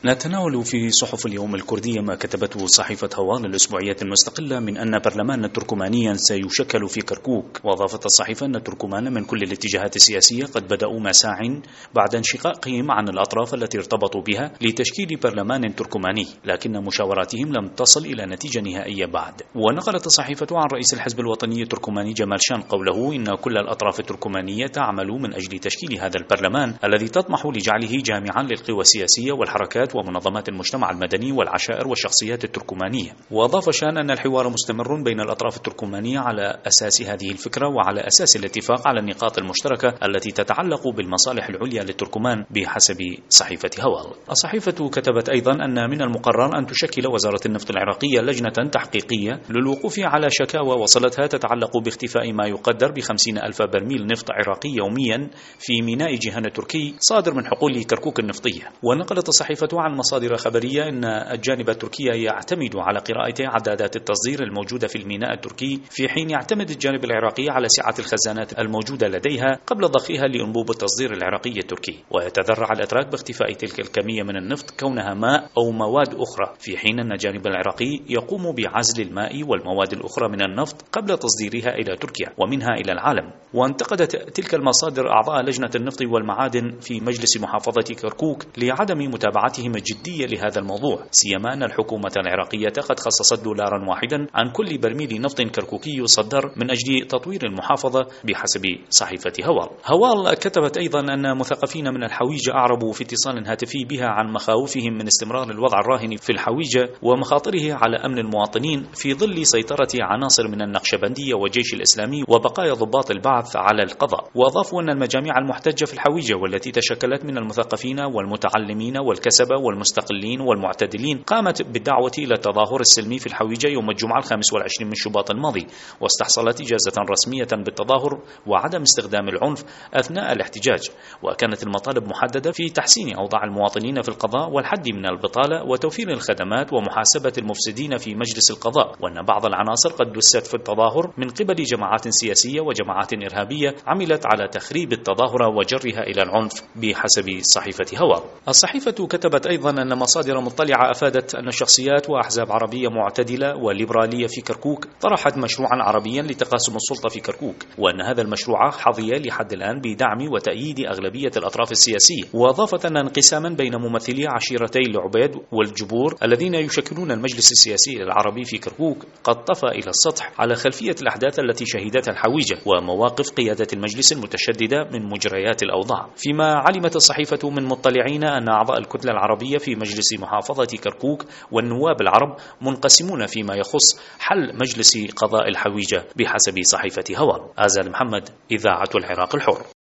نتناول في صحف اليوم الكردية ما كتبته صحيفة هوال الأسبوعية المستقلة من أن برلمانا تركمانيا سيشكل في كركوك. وأضافت الصحيفة أن التركمان من كل الاتجاهات السياسية قد بدأوا مساع بعد انشقاقهم عن الأطراف التي ارتبطوا بها لتشكيل برلمان تركماني، لكن مشاوراتهم لم تصل إلى نتيجة نهائية بعد. ونقلت الصحيفة عن رئيس الحزب الوطني التركماني جمال شان قوله إن كل الأطراف التركمانية تعمل من أجل تشكيل هذا البرلمان الذي تطمح لجعله جامعا للقوى السياسية والحركات ومنظمات المجتمع المدني والعشائر والشخصيات التركمانية. وأضاف شان أن الحوار مستمر بين الأطراف التركمانية على أساس هذه الفكرة وعلى أساس الاتفاق على النقاط المشتركة التي تتعلق بالمصالح العليا للتركمان بحسب صحيفة هوال. الصحيفة كتبت أيضا أن من المقرر أن تشكل وزارة النفط العراقية لجنة تحقيقية للوقوف على شكاوى وصلتها تتعلق باختفاء ما يقدر ب50 ألف برميل نفط عراقي يوميا في ميناء جيهان التركي صادر من حقول كركوك النفطية. ونقلت الصحيفة عن مصادر خبرية أن الجانب التركي يعتمد على قراءة عدادات التصدير الموجودة في الميناء التركي، في حين يعتمد الجانب العراقي على سعة الخزانات الموجودة لديها قبل ضخها لأنبوب التصدير العراقي التركي. ويتذرع الأتراك باختفاء تلك الكمية من النفط كونها ماء أو مواد أخرى، في حين أن الجانب العراقي يقوم بعزل الماء والمواد الأخرى من النفط قبل تصديرها إلى تركيا ومنها إلى العالم. وانتقدت تلك المصادر أعضاء لجنة النفط والمعادن في مجلس محافظة كركوك لعدم متابعتهم الجدية لهذا الموضوع، سيما أن الحكومة العراقية قد خصصت دولارا واحدا عن كل برميل نفط كركوكي يصدر من أجل تطوير المحافظة بحسب صحيفة هوال. هوال كتبت أيضا أن مثقفين من الحويجة أعربوا في اتصال هاتفي بها عن مخاوفهم من استمرار الوضع الراهن في الحويجة ومخاطره على أمن المواطنين في ظل سيطرة عناصر من النقشبندية والجيش الإسلامي وبقايا ضباط البعث على القضاء. وأضافوا أن المجاميع المحتجة في الحويجة والتي تشكلت من المثقفين والمتعلمين والكسبة والمستقلين والمعتدلين قامت بالدعوة إلى التظاهر السلمي في الحويجة يوم الجمعة 25 من شباط الماضي، واستحصلت إجازة رسمية بالتظاهر وعدم استخدام العنف أثناء الاحتجاج. وكانت المطالب محددة في تحسين أوضاع المواطنين في القضاء والحد من البطالة وتوفير الخدمات ومحاسبة المفسدين في مجلس القضاء، وأن بعض العناصر قد دست في التظاهر من قبل جماعات سياسية وجماعات إرهابية عملت على تخريب التظاهر وجرها إلى العنف بحسب صحيفة هوال. الصحيفة كتبت أيضا أن مصادر مطلعة أفادت أن شخصيات وأحزاب عربية معتدلة وليبرالية في كركوك طرحت مشروعا عربيا لتقاسم السلطة في كركوك، وأن هذا المشروع حظي لحد الآن بدعم وتأييد أغلبية الأطراف السياسية. وأضافت أن انقساما بين ممثلي عشيرتي العبيد والجبور الذين يشكلون المجلس السياسي العربي في كركوك قد طفى إلى السطح على خلفية الأحداث التي شهدتها الحويجة ومواقف قيادة المجلس المتشددة من مجريات الأوضاع. فيما علمت الصحيفة من مطلعين أن أعضاء الكتلة العربية في مجلس محافظة كركوك والنواب العرب منقسمون فيما يخص حل مجلس قضاء الحويجة بحسب صحيفة هوال. آزال محمد، إذاعة العراق الحر.